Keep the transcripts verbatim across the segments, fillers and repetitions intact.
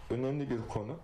önemli bir konu.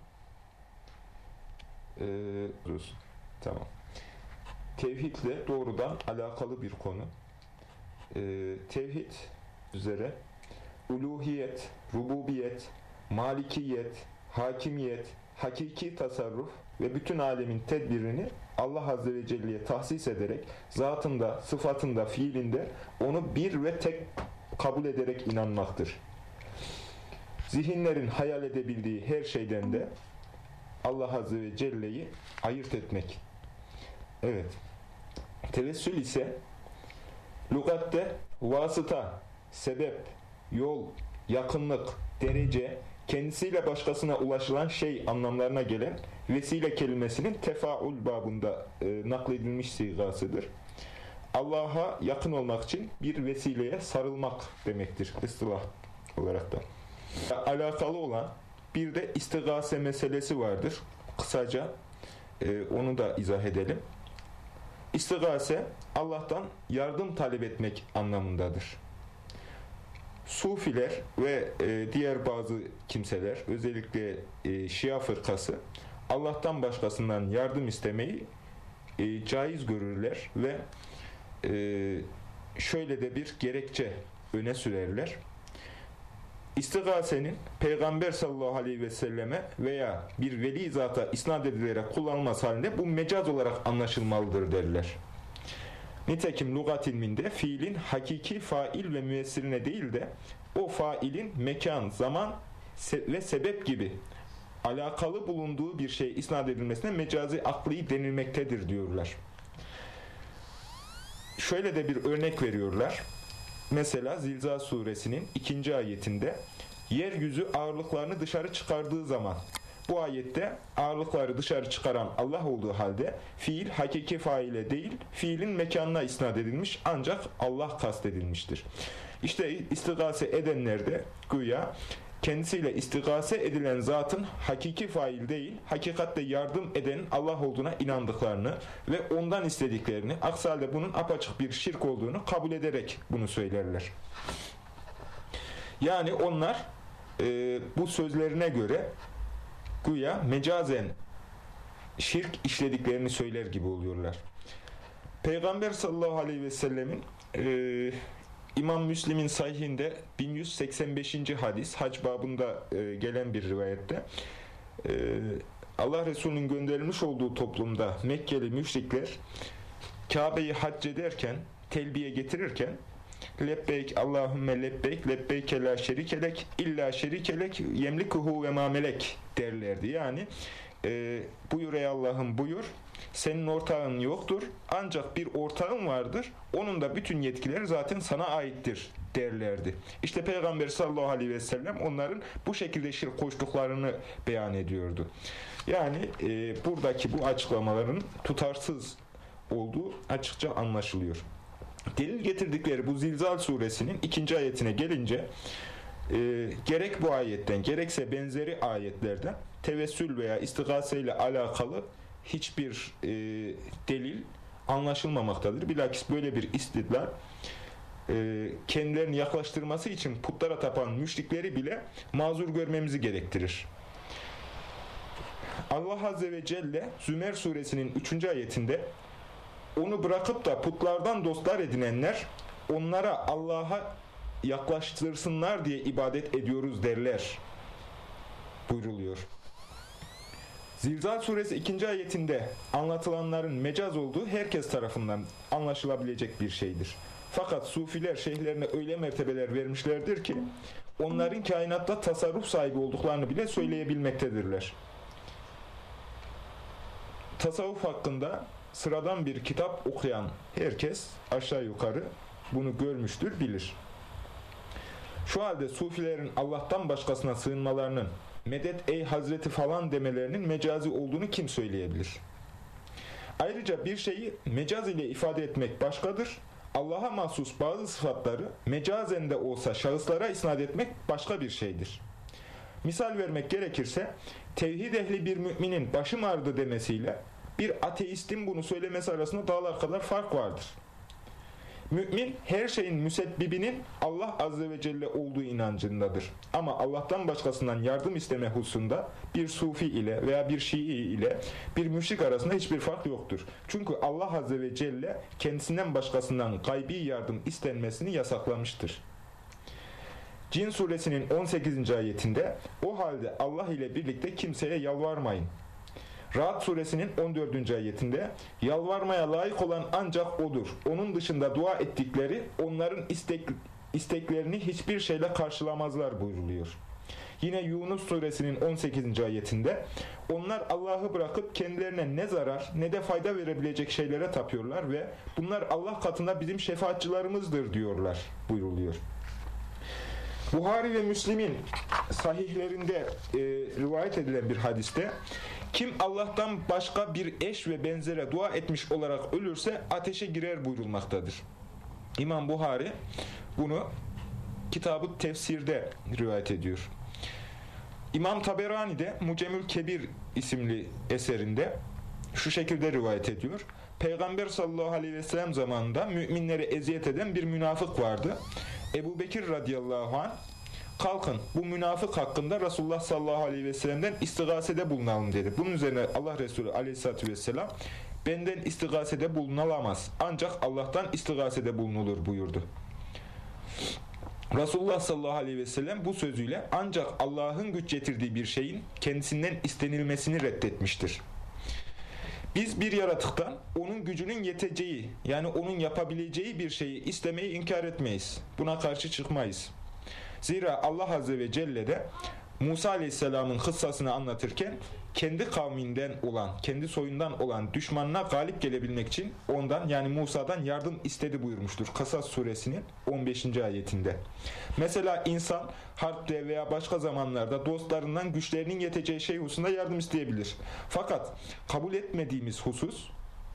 Ee, dur. Tamam. Tevhidle doğrudan alakalı bir konu. Ee, tevhid üzere uluhiyet, rububiyet, malikiyet, hakimiyet, hakiki tasarruf ve bütün alemin tedbirini Allah Azze ve Celle'ye tahsis ederek zatında, sıfatında, fiilinde onu bir ve tek kabul ederek inanmaktır. Zihinlerin hayal edebildiği her şeyden de Allah Azze ve Celle'yi ayırt etmek. Evet. Tevessül ise lügatte vasıta, sebep, yol, yakınlık, derece, kendisiyle başkasına ulaşılan şey anlamlarına gelen vesile kelimesinin tefaül babında e, nakledilmiş sigasıdır. Allah'a yakın olmak için bir vesileye sarılmak demektir ıstılah olarak da. Alakalı olan bir de istigase meselesi vardır. Kısaca e, onu da izah edelim. İstigase Allah'tan yardım talep etmek anlamındadır. Sufiler ve e, diğer bazı kimseler, özellikle e, Şia fırkası Allah'tan başkasından yardım istemeyi e, caiz görürler ve e, şöyle de bir gerekçe öne sürerler. İstigasenin Peygamber sallallahu aleyhi ve selleme veya bir veli zata isnat edilerek kullanılması halinde bu mecaz olarak anlaşılmalıdır derler. Nitekim lügat ilminde fiilin hakiki fail ve müessirine değil de o failin mekan, zaman ve sebep gibi alakalı bulunduğu bir şey isnat edilmesine mecazi akli denilmektedir diyorlar. Şöyle de bir örnek veriyorlar. Mesela Zilzal suresinin ikinci ayetinde yeryüzü ağırlıklarını dışarı çıkardığı zaman, bu ayette ağırlıkları dışarı çıkaran Allah olduğu halde fiil hakiki faile değil, fiilin mekanına isnat edilmiş ancak Allah kastedilmiştir. İşte istigase edenler de güya kendisiyle istigase edilen zatın hakiki fail değil, hakikatte yardım eden Allah olduğuna inandıklarını ve ondan istediklerini, aksi halde bunun apaçık bir şirk olduğunu kabul ederek bunu söylerler. Yani onlar e, bu sözlerine göre güya mecazen şirk işlediklerini söyler gibi oluyorlar. Peygamber sallallahu aleyhi ve sellemin e, İmam Müslim'in sahihinde bin yüz seksen beşinci hadis, hac babında e, gelen bir rivayette e, Allah Resulü'nün gönderilmiş olduğu toplumda Mekkeli müşrikler Kabe'yi hac ederken, telbiye getirirken lebbeyk Allahümme lebbeyk lebbeyke la şerikelek illa şerikelek yemlikuhu ve mamelek derlerdi. Yani e, buyur ey Allah'ım buyur, senin ortağın yoktur ancak bir ortağın vardır, onun da bütün yetkileri zaten sana aittir derlerdi. İşte Peygamber sallallahu aleyhi ve sellem onların bu şekilde şirk koştuklarını beyan ediyordu. Yani e, buradaki bu açıklamaların tutarsız olduğu açıkça anlaşılıyor. Delil getirdikleri bu Zilzal suresinin ikinci ayetine gelince e, gerek bu ayetten gerekse benzeri ayetlerden tevessül veya istigase ile alakalı hiçbir e, delil anlaşılmamaktadır. Bilakis böyle bir istidlal e, kendilerini yaklaştırması için putlara tapan müşrikleri bile mazur görmemizi gerektirir. Allah Azze ve Celle Zümer suresinin üçüncü ayetinde onu bırakıp da putlardan dostlar edinenler onlara Allah'a yaklaştırsınlar diye ibadet ediyoruz derler buyruluyor. Zilzal suresi ikinci ayetinde anlatılanların mecaz olduğu herkes tarafından anlaşılabilecek bir şeydir. Fakat sufiler şeyhlerine öyle mertebeler vermişlerdir ki onların kainatta tasarruf sahibi olduklarını bile söyleyebilmektedirler. Tasavvuf hakkında sıradan bir kitap okuyan herkes aşağı yukarı bunu görmüştür, bilir. Şu halde sufilerin Allah'tan başkasına sığınmalarının, medet ey Hazreti falan demelerinin mecazi olduğunu kim söyleyebilir? Ayrıca bir şeyi mecaz ile ifade etmek başkadır. Allah'a mahsus bazı sıfatları mecazen de olsa şahıslara isnat etmek başka bir şeydir. Misal vermek gerekirse, tevhid ehli bir müminin başım ağrıdı demesiyle bir ateistin bunu söylemesi arasında dağlar kadar fark vardır. Mümin her şeyin müsebbibinin Allah Azze ve Celle olduğu inancındadır. Ama Allah'tan başkasından yardım isteme hususunda bir sufi ile veya bir şii ile bir müşrik arasında hiçbir fark yoktur. Çünkü Allah Azze ve Celle kendisinden başkasından gaybi yardım istenmesini yasaklamıştır. Cin suresinin on sekizinci ayetinde o halde Allah ile birlikte kimseye yalvarmayın. Ra'd suresinin on dördüncü ayetinde yalvarmaya layık olan ancak O'dur. Onun dışında dua ettikleri onların istek, isteklerini hiçbir şeyle karşılamazlar buyruluyor. Yine Yunus suresinin on sekizinci ayetinde onlar Allah'ı bırakıp kendilerine ne zarar ne de fayda verebilecek şeylere tapıyorlar ve bunlar Allah katında bizim şefaatçılarımızdır diyorlar buyruluyor. Buhari ve Müslim'in sahihlerinde e, rivayet edilen bir hadiste kim Allah'tan başka bir eş ve benzere dua etmiş olarak ölürse ateşe girer buyurulmaktadır. İmam Buhari bunu Kitab-ı Tefsir'de rivayet ediyor. İmam Taberani de Mucemül Kebir isimli eserinde şu şekilde rivayet ediyor. Peygamber sallallahu aleyhi ve sellem zamanında müminlere eziyet eden bir münafık vardı. Ebu Bekir radıyallahu anh, kalkın bu münafık hakkında Resulullah sallallahu aleyhi ve sellem'den istigasede bulunalım dedi. Bunun üzerine Allah Resulü aleyhissalatü vesselam benden istigasede bulunulamaz ancak Allah'tan istigasede bulunulur buyurdu. Resulullah sallallahu aleyhi ve sellem bu sözüyle ancak Allah'ın güç getirdiği bir şeyin kendisinden istenilmesini reddetmiştir. Biz bir yaratıktan onun gücünün yeteceği, yani onun yapabileceği bir şeyi istemeyi inkar etmeyiz. Buna karşı çıkmayız. Zira Allah Azze ve Celle de Musa Aleyhisselam'ın kıssasını anlatırken kendi kavminden olan, kendi soyundan olan düşmanına galip gelebilmek için ondan, yani Musa'dan yardım istedi buyurmuştur. Kasas suresinin on beşinci ayetinde. Mesela insan harpte veya başka zamanlarda dostlarından güçlerinin yeteceği şey hususunda yardım isteyebilir. Fakat kabul etmediğimiz husus,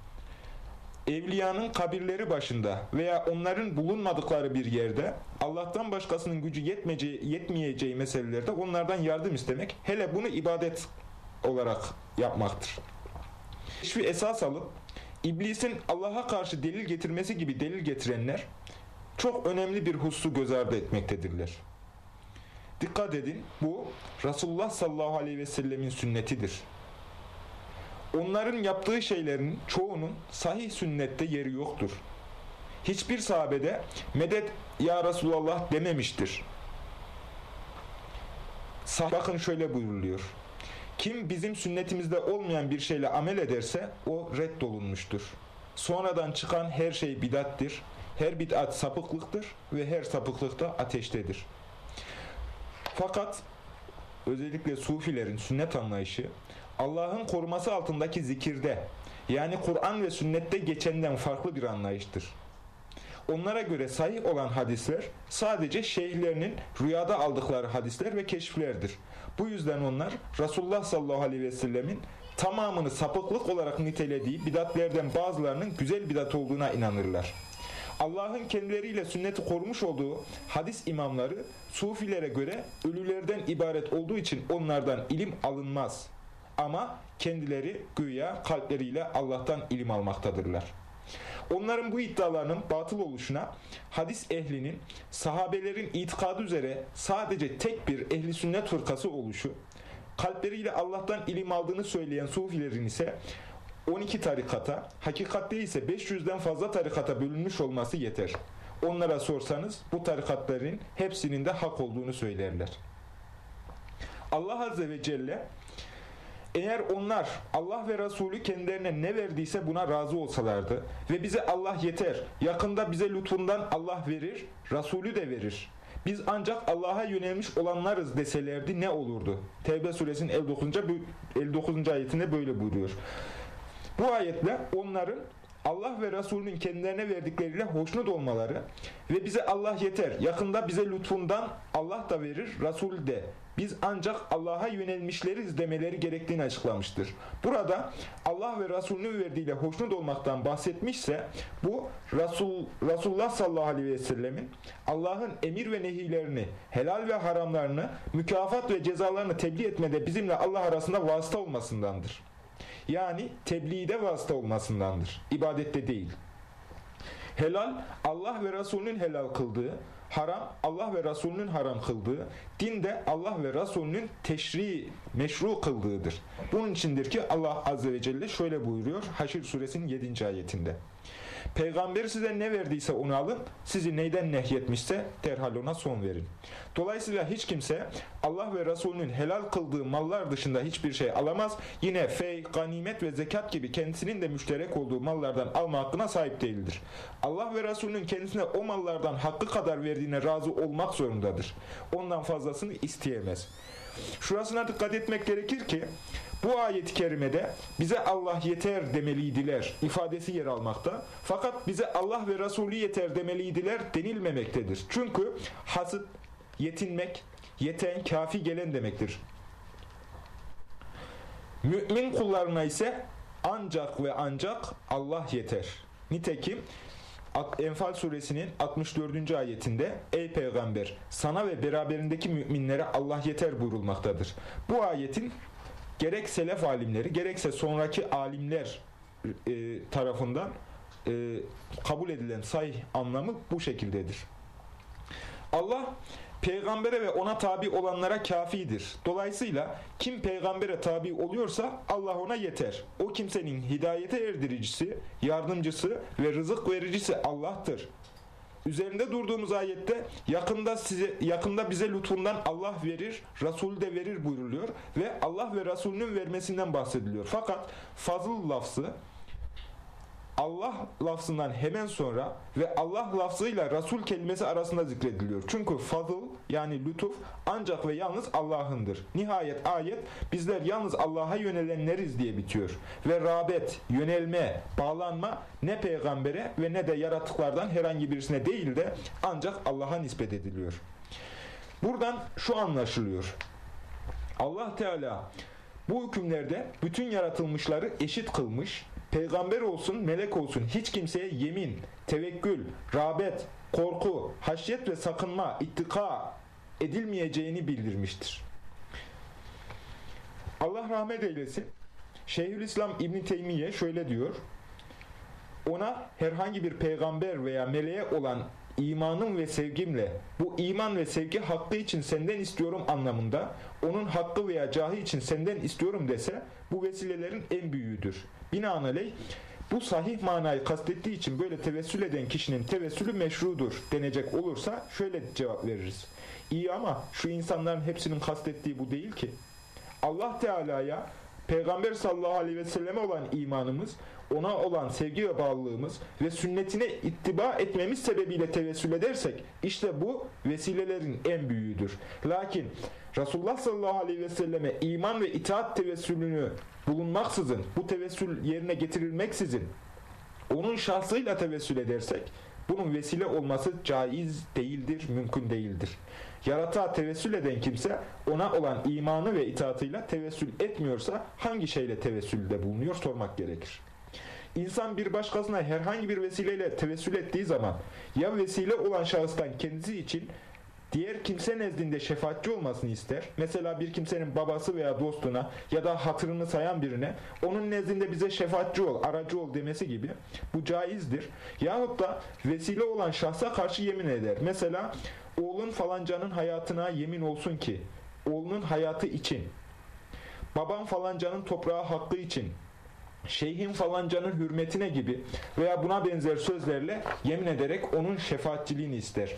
evliyanın kabirleri başında veya onların bulunmadıkları bir yerde Allah'tan başkasının gücü yetmeyeceği, yetmeyeceği meselelerde onlardan yardım istemek, hele bunu ibadet olarak yapmaktır. Şu esas alıp İblisin Allah'a karşı delil getirmesi gibi delil getirenler çok önemli bir hususu göz ardı etmektedirler. Dikkat edin, bu Resulullah sallallahu aleyhi ve sellemin sünnetidir. Onların yaptığı şeylerin çoğunun sahih sünnette yeri yoktur. Hiçbir sahabede medet ya Resulullah dememiştir. Bakın şöyle buyuruluyor. Kim bizim sünnetimizde olmayan bir şeyle amel ederse o reddolunmuştur. Sonradan çıkan her şey bid'attir. Her bid'at sapıklıktır ve her sapıklık da ateştedir. Fakat özellikle sufilerin sünnet anlayışı Allah'ın koruması altındaki zikirde, yani Kur'an ve sünnette geçenden farklı bir anlayıştır. Onlara göre sahih olan hadisler sadece şeyhlerinin rüyada aldıkları hadisler ve keşiflerdir. Bu yüzden onlar Resulullah sallallahu aleyhi ve sellemin tamamını sapıklık olarak nitelediği bidatlerden bazılarının güzel bidat olduğuna inanırlar. Allah'ın kendileriyle sünneti korumuş olduğu hadis imamları sufilere göre ölülerden ibaret olduğu için onlardan ilim alınmaz. Ama kendileri güya kalpleriyle Allah'tan ilim almaktadırlar. Onların bu iddialarının batıl oluşuna hadis ehlinin sahabelerin itikadı üzere sadece tek bir ehli sünnet fırkası oluşu, kalpleriyle Allah'tan ilim aldığını söyleyen sufilerin ise on iki tarikata, hakikatte ise beş yüzden fazla tarikata bölünmüş olması yeter. Onlara sorsanız bu tarikatların hepsinin de hak olduğunu söylerler. Allah Azze ve Celle, eğer onlar Allah ve Resulü kendilerine ne verdiyse buna razı olsalardı ve bize Allah yeter, yakında bize lütfundan Allah verir, Resulü de verir, biz ancak Allah'a yönelmiş olanlarız deselerdi ne olurdu? Tevbe suresinin elli dokuzuncu ayetinde böyle buyuruyor. Bu ayetle onların Allah ve Resulünün kendilerine verdikleriyle hoşnut olmaları ve bize Allah yeter, yakında bize lütfundan Allah da verir, Resul de, biz ancak Allah'a yönelmişleriz demeleri gerektiğini açıklamıştır. Burada Allah ve Resulünün verdiğiyle hoşnut olmaktan bahsetmişse bu Resul, Resulullah sallallahu aleyhi ve sellemin Allah'ın emir ve nehilerini, helal ve haramlarını, mükafat ve cezalarını tebliğ etmede bizimle Allah arasında vasıta olmasındandır. Yani tebliğde vasıta olmasındandır. İbadette değil. Helal, Allah ve Resulünün helal kıldığı, haram, Allah ve Resulünün haram kıldığı, din de Allah ve Resulünün teşri, meşru kıldığıdır. Bunun içindir ki Allah Azze ve Celle şöyle buyuruyor Haşr suresinin yedinci ayetinde. Peygamber size ne verdiyse onu alın, sizi neyden nehyetmişse derhal ona son verin. Dolayısıyla hiç kimse Allah ve Resulünün helal kıldığı mallar dışında hiçbir şey alamaz. Yine fey, ganimet ve zekat gibi kendisinin de müşterek olduğu mallardan alma hakkına sahip değildir. Allah ve Resulünün kendisine o mallardan hakkı kadar verdiğine razı olmak zorundadır. Ondan fazlasını isteyemez. Şurasına dikkat etmek gerekir ki bu ayet-i kerimede bize Allah yeter demeliydiler ifadesi yer almakta. Fakat bize Allah ve Resulü yeter demeliydiler denilmemektedir. Çünkü hasıt, yetinmek, yeten, kafi gelen demektir. Mümin kullarına ise ancak ve ancak Allah yeter. Nitekim Enfal suresinin altmış dördüncü ayetinde ey peygamber sana ve beraberindeki müminlere Allah yeter buyurulmaktadır. Bu ayetin gerek selef alimleri gerekse sonraki alimler e, tarafından e, kabul edilen sahih anlamı bu şekildedir. Allah peygambere ve ona tabi olanlara kafidir. Dolayısıyla kim peygambere tabi oluyorsa Allah ona yeter. O kimsenin hidayete erdiricisi, yardımcısı ve rızık vericisi Allah'tır. Üzerinde durduğumuz ayette yakında size yakında bize lütfundan Allah verir, Resul de verir buyruluyor ve Allah ve Resulünün vermesinden bahsediliyor. Fakat fazıl lafzı Allah lafzından hemen sonra ve Allah lafzıyla Resul kelimesi arasında zikrediliyor. Çünkü fazıl yani lütuf ancak ve yalnız Allah'ındır. Nihayet ayet bizler yalnız Allah'a yönelenleriz diye bitiyor. Ve rağbet, yönelme, bağlanma ne peygambere ve ne de yaratıklardan herhangi birisine değil de ancak Allah'a nispet ediliyor. Buradan şu anlaşılıyor. Allah Teala bu hükümlerde bütün yaratılmışları eşit kılmış, peygamber olsun, melek olsun hiç kimseye yemin, tevekkül, rağbet, korku, haşyet ve sakınma, ittika edilmeyeceğini bildirmiştir. Allah rahmet eylesin. Şeyhülislam İbn Teymiye şöyle diyor. Ona herhangi bir peygamber veya meleğe olan imanım ve sevgimle bu iman ve sevgi hakkı için senden istiyorum anlamında onun hakkı veya cahı için senden istiyorum dese bu vesilelerin en büyüğüdür. Binaenaleyh bu sahih manayı kastettiği için böyle tevessül eden kişinin tevessülü meşrudur denecek olursa şöyle cevap veririz. İyi ama şu insanların hepsinin kastettiği bu değil ki. Allah Teala'ya Peygamber sallallahu aleyhi ve selleme olan imanımız, ona olan sevgi ve bağlılığımız ve sünnetine ittiba etmemiz sebebiyle tevessül edersek işte bu vesilelerin en büyüğüdür. Lakin Resulullah sallallahu aleyhi ve selleme iman ve itaat tevessülünü bulunmaksızın, bu tevessül yerine getirilmeksizin onun şahsıyla tevessül edersek bunun vesile olması caiz değildir, mümkün değildir. Yaratığa tevessül eden kimse ona olan imanı ve itaatıyla tevessül etmiyorsa hangi şeyle tevessülde bulunuyor sormak gerekir. İnsan bir başkasına herhangi bir vesileyle tevessül ettiği zaman ya vesile olan şahıstan kendisi için diğer kimse nezdinde şefaatçi olmasını ister. Mesela bir kimsenin babası veya dostuna ya da hatırını sayan birine onun nezdinde bize şefaatçi ol, aracı ol demesi gibi bu caizdir. Yahut da vesile olan şahsa karşı yemin eder. Mesela oğlun falancanın hayatına yemin olsun ki oğlunun hayatı için, baban falancanın toprağı hakkı için, şeyhin falancanın hürmetine gibi veya buna benzer sözlerle yemin ederek onun şefaatçiliğini ister.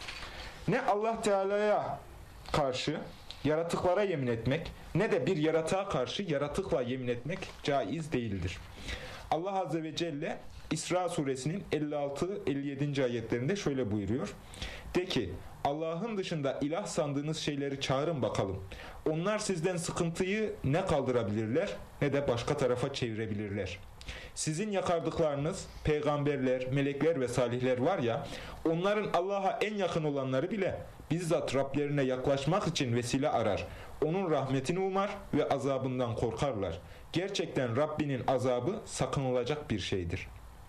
Ne Allah Teala'ya karşı yaratıklara yemin etmek ne de bir yaratığa karşı yaratıkla yemin etmek caiz değildir. Allah Azze ve Celle İsra suresinin elli altı elli yedinci ayetlerinde şöyle buyuruyor. De ki Allah'ın dışında ilah sandığınız şeyleri çağırın bakalım. Onlar sizden sıkıntıyı ne kaldırabilirler ne de başka tarafa çevirebilirler. Sizin yakardıklarınız, peygamberler, melekler ve salihler var ya, onların Allah'a en yakın olanları bile bizzat Rablerine yaklaşmak için vesile arar. Onun rahmetini umar ve azabından korkarlar. Gerçekten Rabbinin azabı sakınılacak bir şeydir.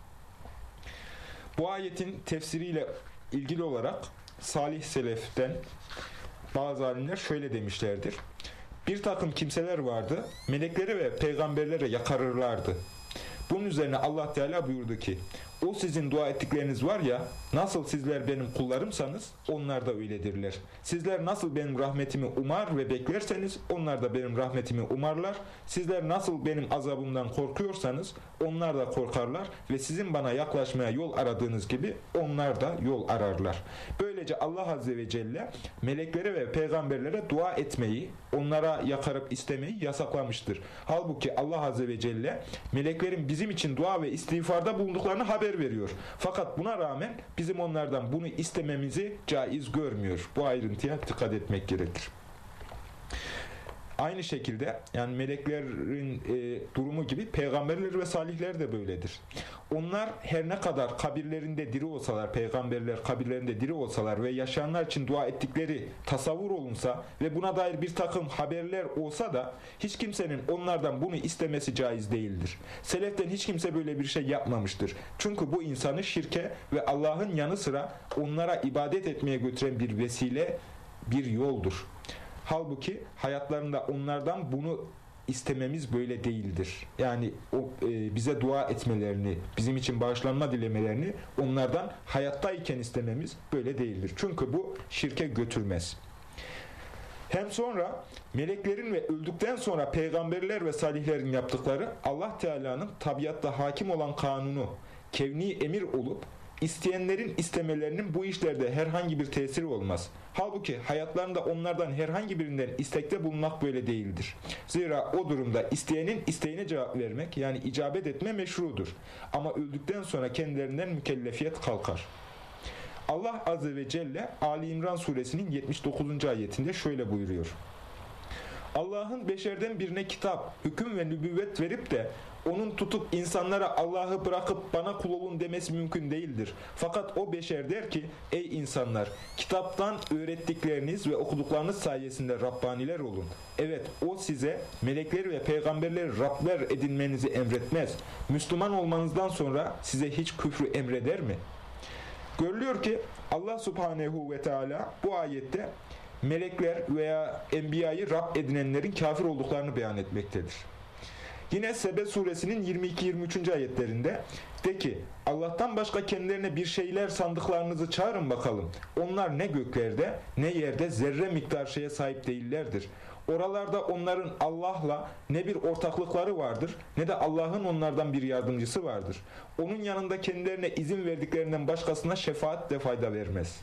Bu ayetin tefsiriyle ilgili olarak salih seleften bazı alimler şöyle demişlerdir. Bir takım kimseler vardı, meleklere ve peygamberlere yakarırlardı. Bunun üzerine Allah Teala buyurdu ki, O sizin dua ettikleriniz var ya, nasıl sizler benim kullarımsanız onlar da öyledirler. Sizler nasıl benim rahmetimi umar ve beklerseniz onlar da benim rahmetimi umarlar. Sizler nasıl benim azabımdan korkuyorsanız onlar da korkarlar ve sizin bana yaklaşmaya yol aradığınız gibi onlar da yol ararlar. Böylece Allah Azze ve Celle meleklere ve peygamberlere dua etmeyi, onlara yakarıp istemeyi yasaklamıştır. Halbuki Allah Azze ve Celle meleklerin bizim için dua ve istiğfarda bulunduklarını haber veriyor. Fakat buna rağmen bizim onlardan bunu istememizi caiz görmüyor. Bu ayrıntıya dikkat etmek gerekir. Aynı şekilde yani meleklerin e, durumu gibi peygamberler ve salihler de böyledir. Onlar her ne kadar kabirlerinde diri olsalar, peygamberler kabirlerinde diri olsalar ve yaşayanlar için dua ettikleri tasavvur olunsa ve buna dair bir takım haberler olsa da hiç kimsenin onlardan bunu istemesi caiz değildir. Seleften hiç kimse böyle bir şey yapmamıştır. Çünkü bu insanı şirke ve Allah'ın yanı sıra onlara ibadet etmeye götüren bir vesile, bir yoldur. Halbuki hayatlarında onlardan bunu istememiz böyle değildir. Yani o e, bize dua etmelerini, bizim için bağışlanma dilemelerini onlardan hayattayken istememiz böyle değildir. Çünkü bu şirke götürmez. Hem sonra meleklerin ve öldükten sonra peygamberler ve salihlerin yaptıkları Allah Teala'nın tabiatta hakim olan kanunu, kevni emir olup İsteyenlerin istemelerinin bu işlerde herhangi bir tesiri olmaz. Halbuki hayatlarında onlardan herhangi birinden istekte bulunmak böyle değildir. Zira o durumda isteyenin isteğine cevap vermek yani icabet etme meşrudur. Ama öldükten sonra kendilerinden mükellefiyet kalkar. Allah Azze ve Celle Ali İmran suresinin yetmiş dokuzuncu ayetinde şöyle buyuruyor. Allah'ın beşerden birine kitap, hüküm ve nübüvvet verip de onun tutup insanlara Allah'ı bırakıp bana kul olun demesi mümkün değildir. Fakat o beşer der ki, ey insanlar, kitaptan öğrettikleriniz ve okuduklarınız sayesinde Rabbaniler olun. Evet, o size melekleri ve peygamberleri Rabler edinmenizi emretmez. Müslüman olmanızdan sonra size hiç küfrü emreder mi? Görülüyor ki Allah Subhanehu ve Teala bu ayette melekler veya enbiyayı Rab edinenlerin kafir olduklarını beyan etmektedir. Yine Sebe suresinin yirmi iki yirmi üçüncü ayetlerinde de ki Allah'tan başka kendilerine bir şeyler sandıklarınızı çağırın bakalım. Onlar ne göklerde ne yerde zerre miktar şeye sahip değillerdir. Oralarda onların Allah'la ne bir ortaklıkları vardır ne de Allah'ın onlardan bir yardımcısı vardır. Onun yanında kendilerine izin verdiklerinden başkasına şefaat de fayda vermez.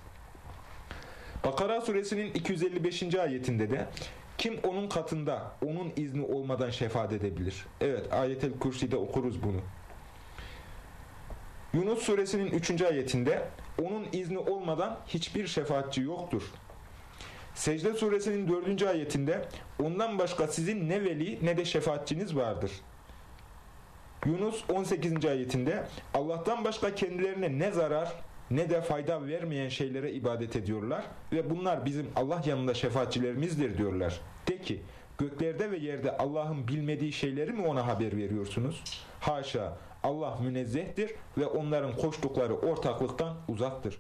Bakara suresinin iki yüz elli beşinci ayetinde de kim onun katında onun izni olmadan şefaat edebilir? Evet, Ayet-el Kürsi'de okuruz bunu. Yunus suresinin üçüncü ayetinde onun izni olmadan hiçbir şefaatçi yoktur. Secde suresinin dördüncü ayetinde ondan başka sizin ne veli ne de şefaatçiniz vardır. Yunus on sekizinci ayetinde Allah'tan başka kendilerine ne zarar ne de fayda vermeyen şeylere ibadet ediyorlar ve bunlar bizim Allah yanında şefaatçilerimizdir diyorlar. De ki, göklerde ve yerde Allah'ın bilmediği şeyleri mi ona haber veriyorsunuz? Haşa, Allah münezzehtir ve onların koştukları ortaklıktan uzaktır.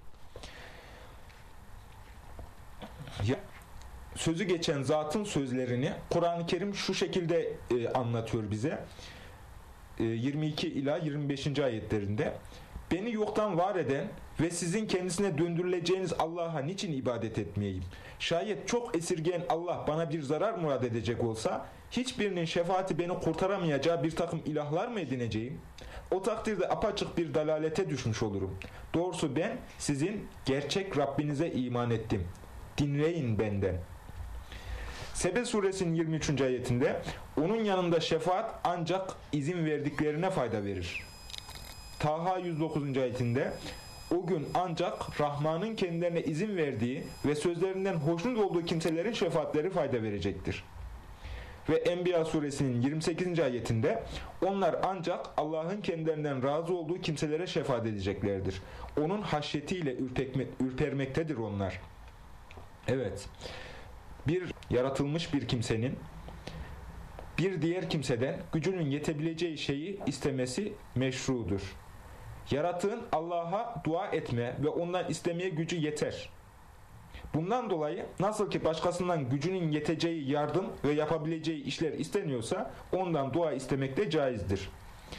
Ya, sözü geçen zatın sözlerini Kur'an-ı Kerim şu şekilde e, anlatıyor bize. E, yirmi iki ila yirmi beşinci ayetlerinde. Beni yoktan var eden ve sizin kendisine döndürüleceğiniz Allah'a niçin ibadet etmeyeyim? Şayet çok esirgeyen Allah bana bir zarar murad edecek olsa, hiçbirinin şefaati beni kurtaramayacağı bir takım ilahlar mı edineceğim? O takdirde apaçık bir dalalete düşmüş olurum. Doğrusu ben sizin gerçek Rabbinize iman ettim. Dinleyin benden. Sebe suresinin yirmi üçüncü ayetinde, onun yanında şefaat ancak izin verdiklerine fayda verir. Taha yüz dokuzuncu ayetinde o gün ancak Rahman'ın kendilerine izin verdiği ve sözlerinden hoşnut olduğu kimselerin şefaatleri fayda verecektir. Ve Enbiya suresinin yirmi sekizinci ayetinde onlar ancak Allah'ın kendilerinden razı olduğu kimselere şefaat edeceklerdir. Onun haşyetiyle ürpekme, ürpermektedir onlar. Evet, bir yaratılmış bir kimsenin bir diğer kimseden gücünün yetebileceği şeyi istemesi meşrudur. Yaratığın Allah'a dua etme ve ondan istemeye gücü yeter. Bundan dolayı nasıl ki başkasından gücünün yeteceği yardım ve yapabileceği işler isteniyorsa ondan dua istemek de caizdir.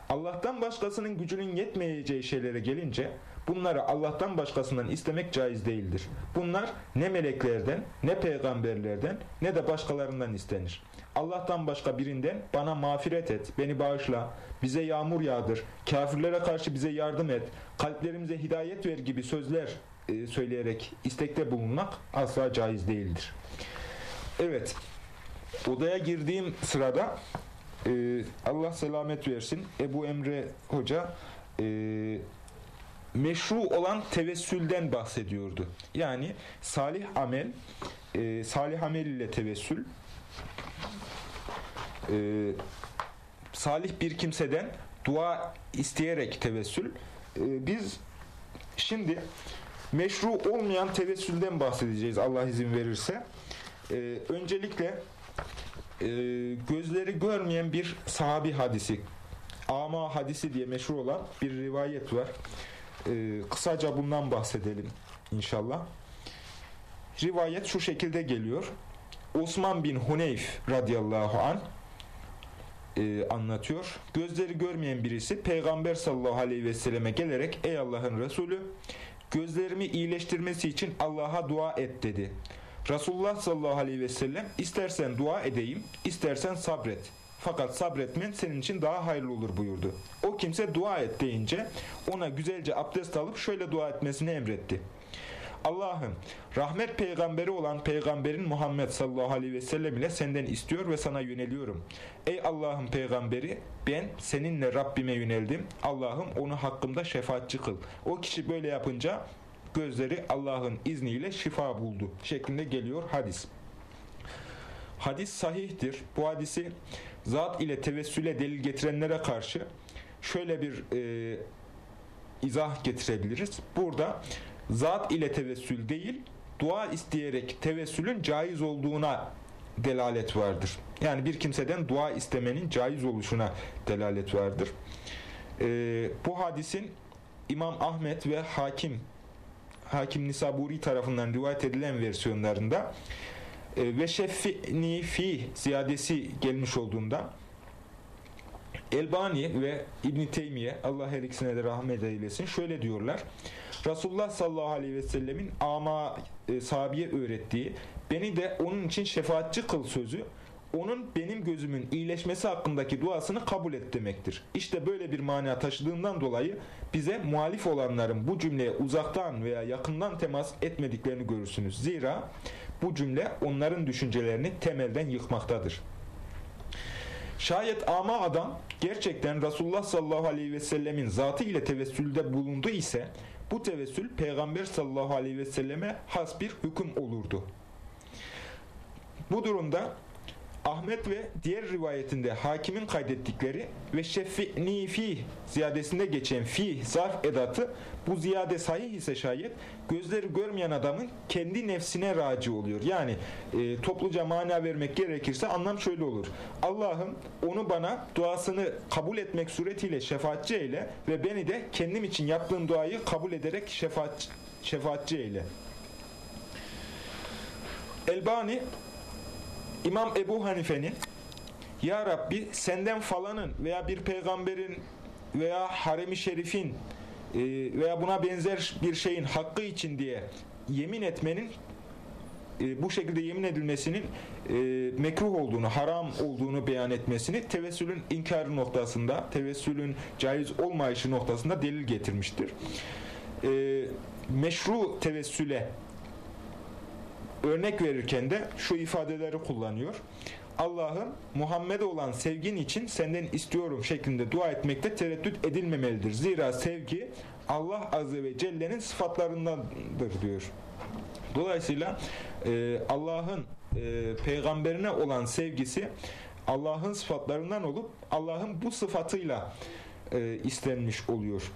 Allah'tan başkasının gücünün yetmeyeceği şeylere gelince bunları Allah'tan başkasından istemek caiz değildir. Bunlar ne meleklerden, ne peygamberlerden, ne de başkalarından istenir. Allah'tan başka birinden bana mağfiret et, beni bağışla, bize yağmur yağdır, kafirlere karşı bize yardım et, kalplerimize hidayet ver gibi sözler e, söyleyerek istekte bulunmak asla caiz değildir. Evet, odaya girdiğim sırada e, Allah selamet versin, Ebu Emre Hoca e, meşru olan tevessülden bahsediyordu. Yani salih amel, e, salih amel ile tevessül, e, salih bir kimseden dua isteyerek tevessül. E, biz şimdi meşru olmayan tevessülden bahsedeceğiz Allah izin verirse. E, öncelikle e, gözleri görmeyen bir sahabi hadisi, ama hadisi diye meşhur olan bir rivayet var. Ee, kısaca bundan bahsedelim inşallah. Rivayet şu şekilde geliyor. Osman bin Huneyf radıyallahu anh e, anlatıyor. Gözleri görmeyen birisi Peygamber sallallahu aleyhi ve selleme gelerek ey Allah'ın Resulü, gözlerimi iyileştirmesi için Allah'a dua et dedi. Resulullah sallallahu aleyhi ve sellem istersen dua edeyim, istersen sabret. Fakat sabretmen senin için daha hayırlı olur buyurdu. O kimse dua et deyince ona güzelce abdest alıp şöyle dua etmesini emretti. Allah'ım, rahmet peygamberi olan peygamberin Muhammed sallallahu aleyhi ve sellem ile senden istiyor ve sana yöneliyorum. Ey Allah'ın peygamberi, ben seninle Rabbime yöneldim. Allah'ım onu hakkımda şefaatçi kıl. O kişi böyle yapınca gözleri Allah'ın izniyle şifa buldu şeklinde geliyor hadis. Hadis sahihtir. Bu hadisi zat ile tevessüle delil getirenlere karşı şöyle bir e, izah getirebiliriz. Burada zat ile tevessül değil, dua isteyerek tevessülün caiz olduğuna delalet vardır. Yani bir kimseden dua istemenin caiz oluşuna delalet vardır. E, bu hadisin İmam Ahmet ve Hakim Hakim Nisaburi tarafından rivayet edilen versiyonlarında ve şeffini fi ziyadesi gelmiş olduğunda Elbani ve İbn-i Teymiye, Allah her ikisine de rahmet eylesin, şöyle diyorlar. Resulullah sallallahu aleyhi ve sellemin ama e, sahabeye öğrettiği beni de onun için şefaatçi kıl sözü onun benim gözümün iyileşmesi hakkındaki duasını kabul et demektir. İşte böyle bir mana taşıdığından dolayı bize muhalif olanların bu cümleye uzaktan veya yakından temas etmediklerini görürsünüz. Zira bu cümle onların düşüncelerini temelden yıkmaktadır. Şayet ama adam gerçekten Resulullah sallallahu aleyhi ve sellemin zatı ile tevessülde bulundu ise bu tevessül Peygamber sallallahu aleyhi ve selleme has bir hüküm olurdu. Bu durumda Ahmet ve diğer rivayetinde Hakimin kaydettikleri ve şeffini fi ziyadesinde geçen fi zarf edatı bu ziyade sahih ise şayet gözleri görmeyen adamın kendi nefsine raci oluyor. Yani e, topluca mana vermek gerekirse anlam şöyle olur. Allah'ım onu bana duasını kabul etmek suretiyle şefaatçi eyle ve beni de kendim için yaptığım duayı kabul ederek şefaat, şefaatçi eyle. Elbani İmam Ebu Hanife'nin ya Rabbi senden falanın veya bir peygamberin veya harem-i şerifin veya buna benzer bir şeyin hakkı için diye yemin etmenin, bu şekilde yemin edilmesinin mekruh olduğunu, haram olduğunu beyan etmesini tevessülün inkarı noktasında, tevessülün caiz olmayışı noktasında delil getirmiştir. Meşru tevessüle örnek verirken de şu ifadeleri kullanıyor. Allah'ım Muhammed'e olan sevgin için senden istiyorum şeklinde dua etmekte tereddüt edilmemelidir. Zira sevgi Allah Azze ve Celle'nin sıfatlarındandır diyor. Dolayısıyla e, Allah'ın e, peygamberine olan sevgisi Allah'ın sıfatlarından olup Allah'ın bu sıfatıyla e, istenmiş oluyor.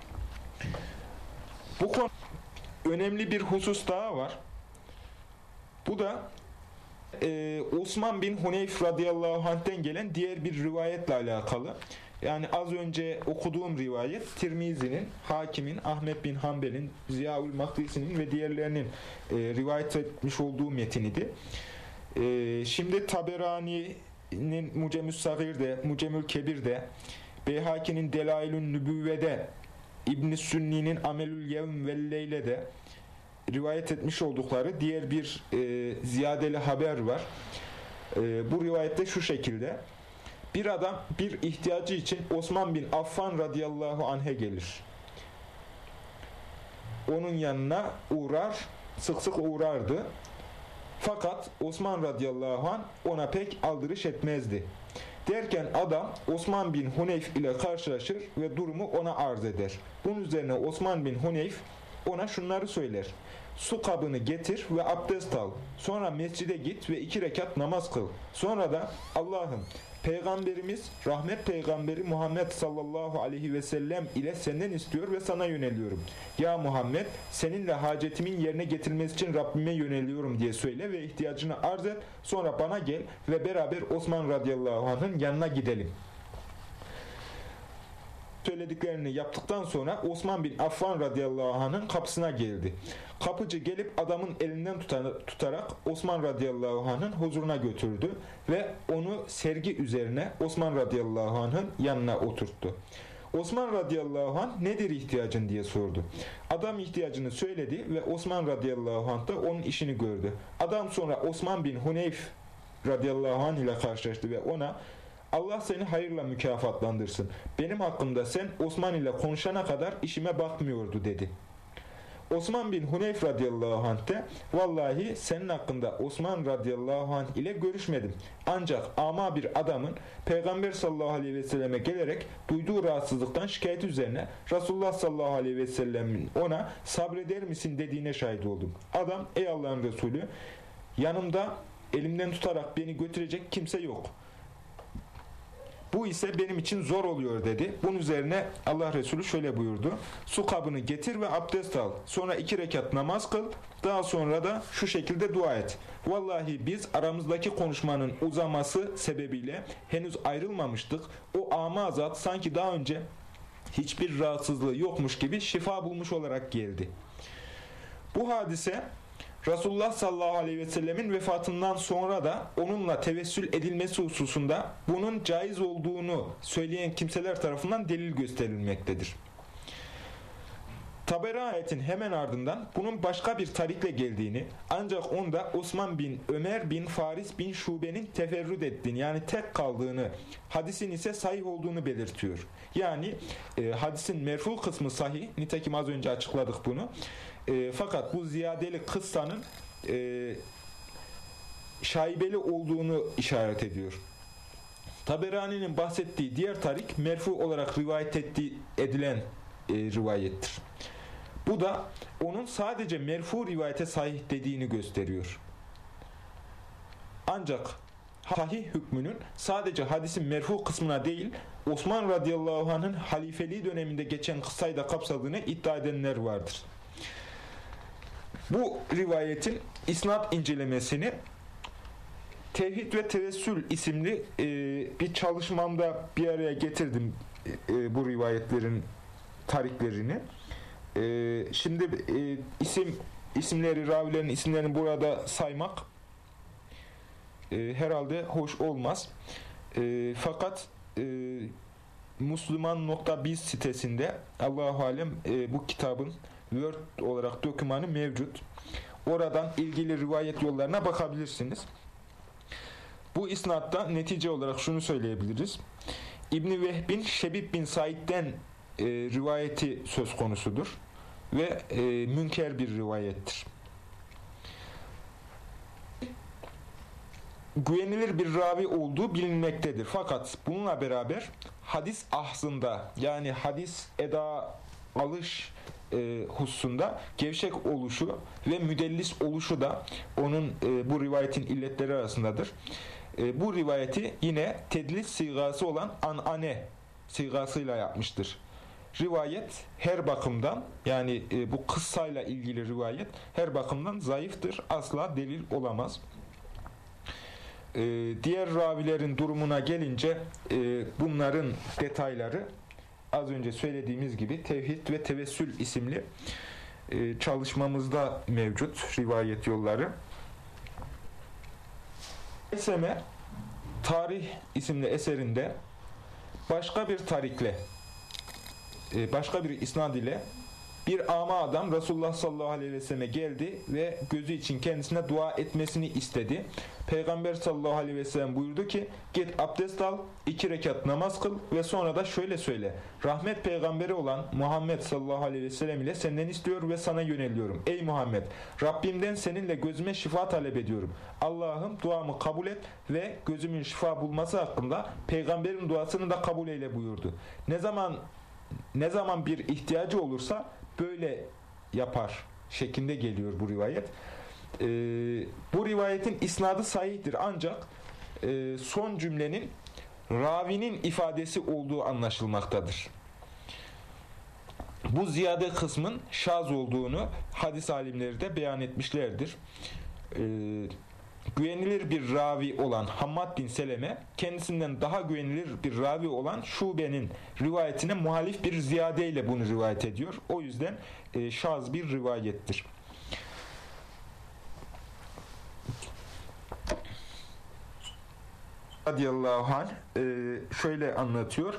Bu konu önemli bir husus daha var. Bu da e, Osman bin Huneyf radıyallahu anh'ten gelen diğer bir rivayetle alakalı. Yani az önce okuduğum rivayet Tirmizi'nin, Hakim'in, Ahmet bin Hanbel'in, Ziyaül Makdisi'nin ve diğerlerinin e, rivayet etmiş olduğu metinidir. E, şimdi Taberani'nin Mucemü's Sagir'de, Mucemül Kebir'de, Beyhaki'nin Delailün Nübüvve'de, İbn-i Sünni'nin Amelül Yevm ve Leyle'de rivayet etmiş oldukları diğer bir e, ziyadeli haber var. E, bu rivayette şu şekilde: bir adam bir ihtiyacı için Osman bin Affan radıyallahu anh'e gelir. Onun yanına uğrar, sık sık uğrardı. Fakat Osman radıyallahu anh ona pek aldırış etmezdi. Derken adam Osman bin Huneyf ile karşılaşır ve durumu ona arz eder. Bunun üzerine Osman bin Huneyf ona şunları söyler: su kabını getir ve abdest al. Sonra mescide git ve iki rekat namaz kıl. Sonra da Allah'ım, Peygamberimiz, rahmet peygamberi Muhammed sallallahu aleyhi ve sellem ile senden istiyor ve sana yöneliyorum. Ya Muhammed, seninle hacetimin yerine getirilmesi için Rabbime yöneliyorum diye söyle ve ihtiyacını arz et. Sonra bana gel ve beraber Osman radıyallahu anh'ın yanına gidelim. Söylediklerini yaptıktan sonra Osman bin Affan radıyallahu anh'ın kapısına geldi. Kapıcı gelip adamın elinden tutarak Osman radıyallahu anh'ın huzuruna götürdü ve onu sergi üzerine Osman radıyallahu anh'ın yanına oturttu. Osman radıyallahu anh nedir ihtiyacın diye sordu. Adam ihtiyacını söyledi ve Osman radıyallahu anh da onun işini gördü. Adam sonra Osman bin Huneyf radıyallahu anh ile karşılaştı ve ona Allah seni hayırla mükafatlandırsın. Benim hakkımda sen Osman ile konuşana kadar işime bakmıyordu dedi. Osman bin Huneyf radıyallahu anh de vallahi senin hakkında Osman radıyallahu anh ile görüşmedim. Ancak ama bir adamın Peygamber sallallahu aleyhi ve selleme gelerek duyduğu rahatsızlıktan şikayet üzerine Resulullah sallallahu aleyhi ve sellemin ona sabreder misin dediğine şahit oldum. Adam ey Allah'ın Resulü, yanımda elimden tutarak beni götürecek kimse yok. Bu ise benim için zor oluyor dedi. Bunun üzerine Allah Resulü şöyle buyurdu: su kabını getir ve abdest al. Sonra iki rekat namaz kıl. Daha sonra da şu şekilde dua et: vallahi biz aramızdaki konuşmanın uzaması sebebiyle henüz ayrılmamıştık. O ama zat sanki daha önce hiçbir rahatsızlığı yokmuş gibi şifa bulmuş olarak geldi. Bu hadise Resulullah sallallahu aleyhi ve sellemin vefatından sonra da onunla tevessül edilmesi hususunda bunun caiz olduğunu söyleyen kimseler tarafından delil gösterilmektedir. Taberi ayetin hemen ardından bunun başka bir tarikle geldiğini, ancak onda Osman bin Ömer bin Faris bin Şube'nin teferrüt ettiğini, yani tek kaldığını, hadisin ise sahih olduğunu belirtiyor. Yani e, hadisin merfu kısmı sahih, nitekim az önce açıkladık bunu. E, fakat bu ziyadeli kıssanın e, şaibeli olduğunu işaret ediyor. Taberani'nin bahsettiği diğer tarik merfu olarak rivayet ettiği, edilen e, rivayettir. Bu da onun sadece merfu rivayete sahih dediğini gösteriyor. Ancak sahih hükmünün sadece hadisin merfu kısmına değil, Osman radıyallahu anh'ın halifeliği döneminde geçen kıssayı da kapsadığını iddia edenler vardır. Bu rivayetin isnad incelemesini Tevhid ve Tevessül isimli e, bir çalışmamda bir araya getirdim e, bu rivayetlerin tariklerini. E, şimdi e, isim isimleri, ravilerin isimlerini burada saymak e, herhalde hoş olmaz. E, fakat e, Müslüman nokta biz sitesinde Allahu alem e, bu kitabın Word olarak dokümanı mevcut. Oradan ilgili rivayet yollarına bakabilirsiniz. Bu isnatta netice olarak şunu söyleyebiliriz: İbn-i Vehb'in Şebib bin Said'den e, rivayeti söz konusudur ve e, münker bir rivayettir. Güvenilir bir ravi olduğu bilinmektedir. Fakat bununla beraber hadis ahzında, yani hadis eda alış e, hususunda gevşek oluşu ve müdellis oluşu da onun e, bu rivayetin illetleri arasındadır. E, bu rivayeti yine tedlis sigası olan an'ane sigasıyla yapmıştır. Rivayet her bakımdan, yani e, bu kıssayla ilgili rivayet her bakımdan zayıftır. Asla delil olamaz. E, diğer ravilerin durumuna gelince e, bunların detayları az önce söylediğimiz gibi Tevhid ve Tevessül isimli e, çalışmamızda mevcut rivayet yolları. Eseme Tarih isimli eserinde başka bir tarikle, başka bir isnad ile bir ama adam Resulullah sallallahu aleyhi ve selleme geldi ve gözü için kendisine dua etmesini istedi. Peygamber sallallahu aleyhi ve sellem buyurdu ki, git abdest al, iki rekat namaz kıl ve sonra da şöyle söyle: rahmet peygamberi olan Muhammed sallallahu aleyhi ve sellem ile senden istiyor ve sana yöneliyorum. Ey Muhammed, Rabbimden seninle gözüme şifa talep ediyorum. Allah'ım duamı kabul et ve gözümün şifa bulması hakkında peygamberin duasını da kabul eyle buyurdu. Ne zaman ne zaman bir ihtiyacı olursa böyle yapar şeklinde geliyor bu rivayet. Ee, bu rivayetin isnadı sahihtir ancak e, son cümlenin ravinin ifadesi olduğu anlaşılmaktadır. Bu ziyade kısmın şaz olduğunu hadis alimleri de beyan etmişlerdir. Ee, güvenilir bir ravi olan Hammad bin Seleme, kendisinden daha güvenilir bir ravi olan Şube'nin rivayetine muhalif bir ziyade ile bunu rivayet ediyor. O yüzden e, şaz bir rivayettir. Radiyallahu anh e, şöyle anlatıyor.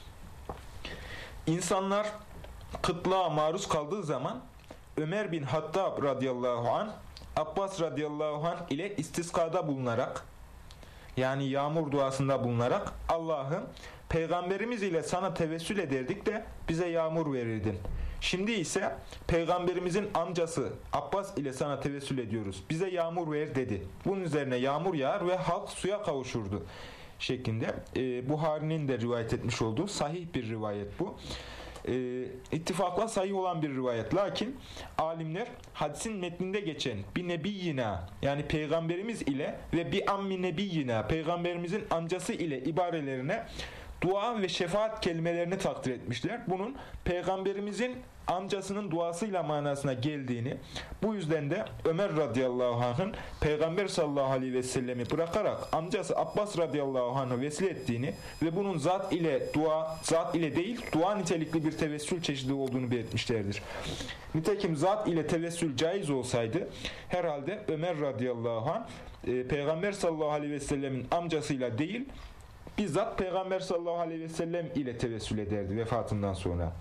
İnsanlar kıtlığa maruz kaldığı zaman Ömer bin Hattab radıyallahu anh, Abbas radıyallahu anh ile istiskada bulunarak, yani yağmur duasında bulunarak, Allah'ım peygamberimiz ile sana tevessül ederdik de bize yağmur verirdin. Şimdi ise peygamberimizin amcası Abbas ile sana tevessül ediyoruz, bize yağmur ver dedi. Bunun üzerine yağmur yağar ve halk suya kavuşurdu şeklinde. E, Buhari'nin de rivayet etmiş olduğu sahih bir rivayet bu. E, ittifakla sahih olan bir rivayet. Lakin alimler hadisin metninde geçen bir nebiyyina, yani peygamberimiz ile ve bir ammi nebiyyina, peygamberimizin amcası ile ibarelerine dua ve şefaat kelimelerini takdir etmişler. Bunun peygamberimizin amcasının duasıyla manasına geldiğini, bu yüzden de Ömer radıyallahu anh'ın peygamber sallallahu aleyhi ve sellemi bırakarak amcası Abbas radıyallahu anh'ı vesile ettiğini ve bunun zat ile dua, zat ile değil dua nitelikli bir tevessül çeşidi olduğunu belirtmişlerdir. Nitekim zat ile tevessül caiz olsaydı herhalde Ömer radıyallahu anh e, peygamber sallallahu aleyhi ve sellemin amcasıyla değil, bizzat peygamber sallallahu aleyhi ve sellem ile tevessül ederdi vefatından sonra.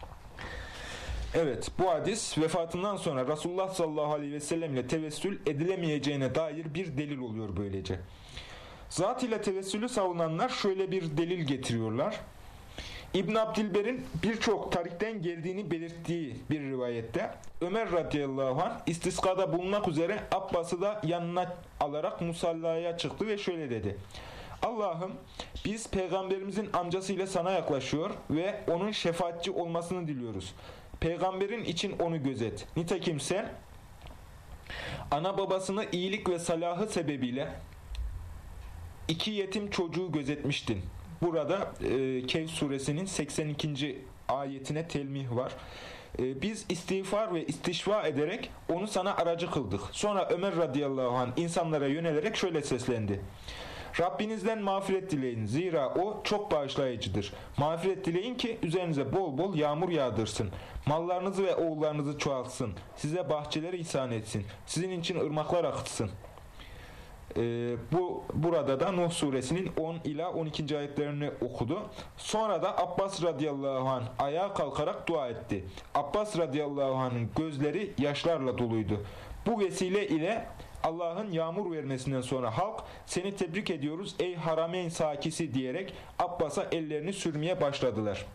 Evet, bu hadis vefatından sonra Resulullah sallallahu aleyhi ve sellem ile tevessül edilemeyeceğine dair bir delil oluyor böylece. Zat ile tevessülü savunanlar şöyle bir delil getiriyorlar. İbn Abdilber'in birçok tarikten geldiğini belirttiği bir rivayette Ömer radıyallahu anh istiskada bulunmak üzere Abbas'ı da yanına alarak musallaya çıktı ve şöyle dedi: Allah'ım biz peygamberimizin amcasıyla sana yaklaşıyor ve onun şefaatçi olmasını diliyoruz. Peygamberin için onu gözet. Nitekim sen ana babasını iyilik ve salahı sebebiyle iki yetim çocuğu gözetmiştin. Burada e, Kehf suresinin seksen ikinci ayetine telmih var. E, biz istiğfar ve istişfa ederek onu sana aracı kıldık. Sonra Ömer radıyallahu anh insanlara yönelerek şöyle seslendi: Rabbinizden mağfiret dileyin. Zira o çok bağışlayıcıdır. Mağfiret dileyin ki üzerinize bol bol yağmur yağdırsın. Mallarınızı ve oğullarınızı çoğaltsın. Size bahçeleri ihsan etsin. Sizin için ırmaklar akıtsın. Ee, bu burada da Nuh suresinin on ila on ikinci ayetlerini okudu. Sonra da Abbas radıyallahu anh ayağa kalkarak dua etti. Abbas radıyallahu anh'ın gözleri yaşlarla doluydu. Bu vesile ile Allah'ın yağmur vermesinden sonra halk seni tebrik ediyoruz ey Harameyn sakisi diyerek Abbas'a ellerini sürmeye başladılar.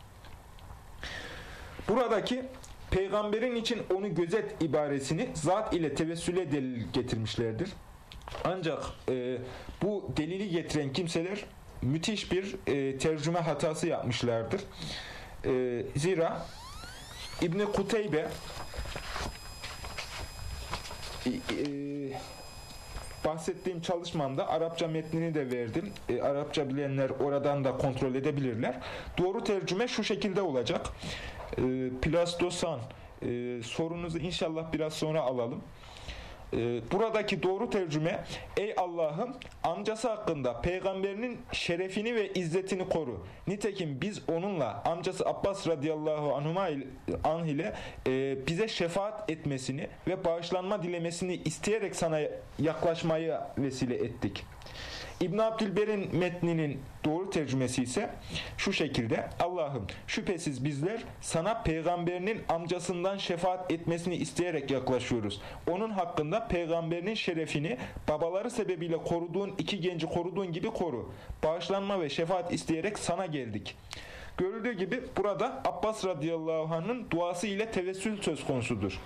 Buradaki peygamberin için onu gözet ibaresini zat ile tevessüle delil getirmişlerdir. Ancak e, bu delili getiren kimseler müthiş bir e, tercüme hatası yapmışlardır. E, zira İbn-i Kuteybe e, e, bahsettiğim çalışmamda Arapça metnini de verdim. E, Arapça bilenler oradan da kontrol edebilirler. Doğru tercüme şu şekilde olacak. E, Plastosan e, sorunuzu inşallah biraz sonra alalım. Buradaki doğru tercüme: ey Allah'ım amcası hakkında peygamberinin şerefini ve izzetini koru. Nitekim biz onunla amcası Abbas radıyallahu anh ile e, bize şefaat etmesini ve bağışlanma dilemesini isteyerek sana yaklaşmayı vesile ettik. İbn Abdilber'in metninin doğru tercümesi ise şu şekilde: Allah'ım, şüphesiz bizler sana peygamberinin amcasından şefaat etmesini isteyerek yaklaşıyoruz. Onun hakkında peygamberinin şerefini babaları sebebiyle koruduğun iki genci koruduğun gibi koru. Bağışlanma ve şefaat isteyerek sana geldik. Görüldüğü gibi burada Abbas radıyallahu anh'ın duası ile tevessül söz konusudur.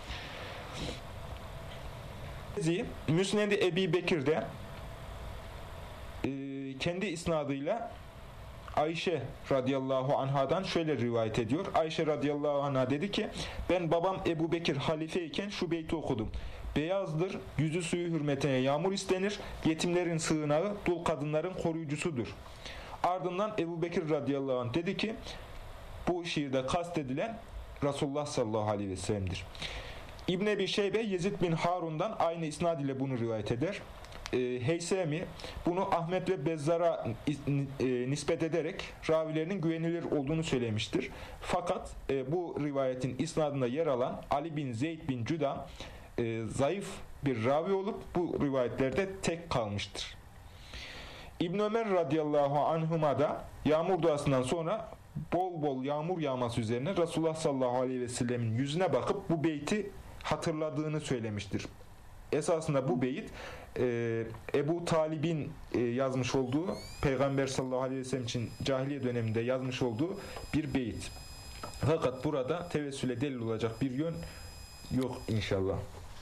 Müsned-i Ebi Bekir'de e, kendi isnadıyla Ayşe radıyallahu anhadan şöyle rivayet ediyor. Ayşe radıyallahu anha dedi ki, ben babam Ebu Bekir halifeyken şu beyti okudum. Beyazdır, yüzü suyu hürmetine yağmur istenir, yetimlerin sığınağı, dul kadınların koruyucusudur. Ardından Ebu Bekir radıyallahu anh dedi ki, bu şiirde kastedilen Resulullah sallallahu aleyhi ve sellem'dir. İbn Ebi Şeybe, Yezid bin Harun'dan aynı isnad ile bunu rivayet eder. E, Heysemi bunu Ahmet ve Bezzar'a e, nispet ederek ravilerinin güvenilir olduğunu söylemiştir. Fakat e, bu rivayetin isnadında yer alan Ali bin Zeyd bin Cüda e, zayıf bir ravi olup bu rivayetlerde tek kalmıştır. İbn Ömer radıyallahu anhuma da yağmur duasından sonra bol bol yağmur yağması üzerine Resulullah sallallahu aleyhi ve sellemin yüzüne bakıp bu beyti hatırladığını söylemiştir. Esasında bu beyit e, Ebu Talib'in e, yazmış olduğu, Peygamber sallallahu aleyhi ve sellem için cahiliye döneminde yazmış olduğu bir beyit. Fakat burada tevessüle delil olacak bir yön yok inşallah.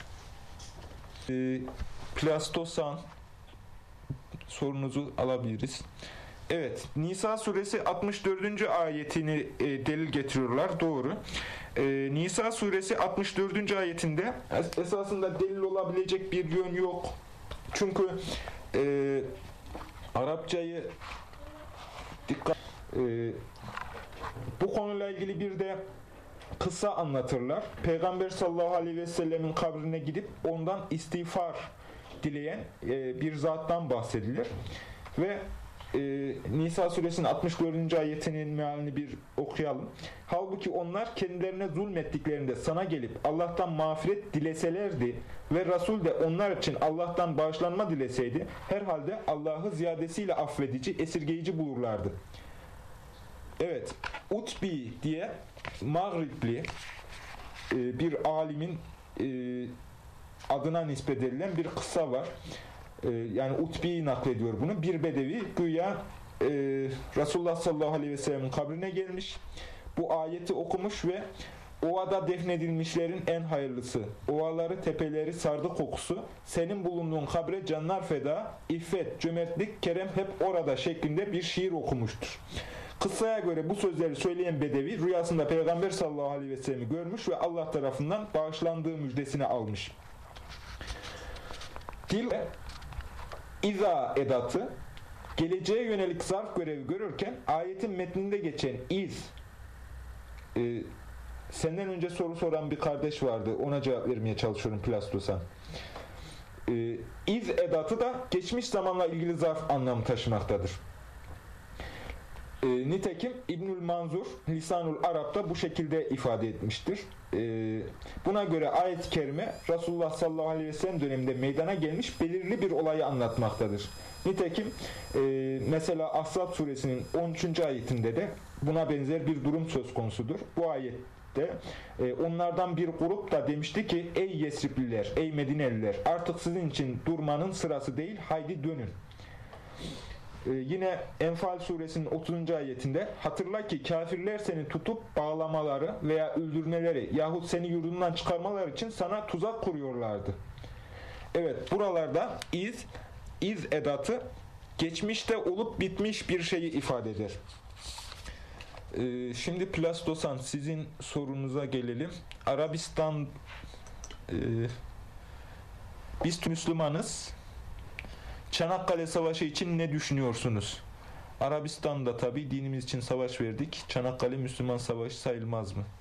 E, Plastosan sorunuzu alabiliriz. Evet, Nisa suresi altmış dördüncü ayetini e, delil getiriyorlar. Doğru. E, Nisa suresi altmış dördüncü ayetinde es- esasında delil olabilecek bir yön yok. Çünkü e, Arapçayı dikkat e, bu konuyla ilgili bir de kısa anlatırlar. Peygamber sallallahu aleyhi ve sellemin kabrine gidip ondan istiğfar dileyen e, bir zattan bahsedilir. Ve e, Nisa suresinin altmış dördüncü ayetinin mealini bir okuyalım. Halbuki onlar kendilerine zulmettiklerinde sana gelip Allah'tan mağfiret dileselerdi ve Resul de onlar için Allah'tan bağışlanma dileseydi, herhalde Allah'ı ziyadesiyle affedici, esirgeyici bulurlardı. Evet, Utbi diye Mağribli e, bir alimin e, adına nispet edilen bir kıssa var. Ee, yani Utbi naklediyor bunu. Bir bedevi güya e, Resulullah sallallahu aleyhi ve sellem'in kabrine gelmiş. Bu ayeti okumuş ve ovada defnedilmişlerin en hayırlısı, ovaları tepeleri sardı kokusu, senin bulunduğun kabre canlar feda, iffet, cömertlik, kerem hep orada şeklinde bir şiir okumuştur. Kıssaya göre bu sözleri söyleyen bedevi rüyasında Peygamber sallallahu aleyhi ve sellem'i görmüş ve Allah tarafından bağışlandığı müjdesini almış. Dil İza edatı geleceğe yönelik zarf görevi görürken ayetin metninde geçen iz e, senden önce soru soran bir kardeş vardı. Ona cevap vermeye çalışıyorum Plastosan. E, iz edatı da geçmiş zamanla ilgili zarf anlamı taşımaktadır. E, nitekim İbnül Manzur Lisanul Arap'ta bu şekilde ifade etmiştir. E, buna göre ayet-i kerime Resulullah sallallahu aleyhi ve sellem döneminde meydana gelmiş belirli bir olayı anlatmaktadır. Nitekim e, mesela Ahzab suresinin on üçüncü ayetinde de buna benzer bir durum söz konusudur. Bu ayette e, onlardan bir grup da demişti ki, ey Yesripliler, ey Medineliler, artık sizin için durmanın sırası değil, haydi dönün. Ee, yine Enfal suresinin otuzuncu ayetinde hatırla ki kafirler seni tutup bağlamaları veya öldürmeleri yahut seni yurdundan çıkarmaları için sana tuzak kuruyorlardı. Evet, buralarda iz, iz edatı geçmişte olup bitmiş bir şeyi ifade eder. Ee, şimdi Plastosan, sizin sorunuza gelelim. Arabistan e, biz Müslümanız. Çanakkale Savaşı için ne düşünüyorsunuz? Arabistan'da tabi dinimiz için savaş verdik. Çanakkale Müslüman Savaşı sayılmaz mı?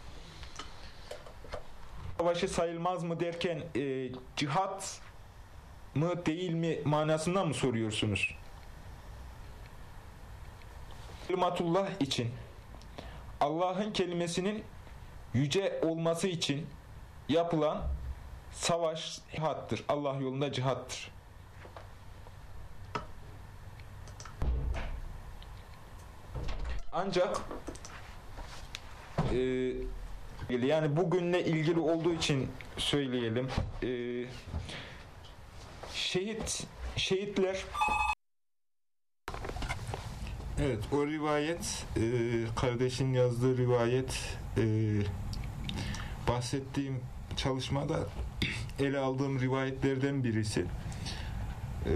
Savaşı sayılmaz mı derken e, cihat mı değil mi manasından mı soruyorsunuz? Kelimatullah için, Allah'ın kelimesinin yüce olması için yapılan savaş cihattır. Allah yolunda cihattır. Ancak e, yani bugünle ilgili olduğu için söyleyelim. E, şehit şehitler evet o rivayet e, kardeşin yazdığı rivayet e, bahsettiğim çalışmada ele aldığım rivayetlerden birisi. E,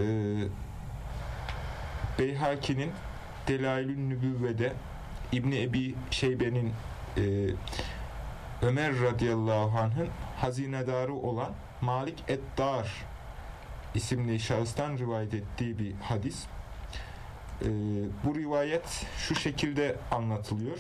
Beyhaki'nin Delailün Nübüvve'de İbni Ebi Şeybe'nin e, Ömer radıyallahu anh'ın hazinedarı olan Malik Eddar isimli şahıstan rivayet ettiği bir hadis. E, bu rivayet şu şekilde anlatılıyor.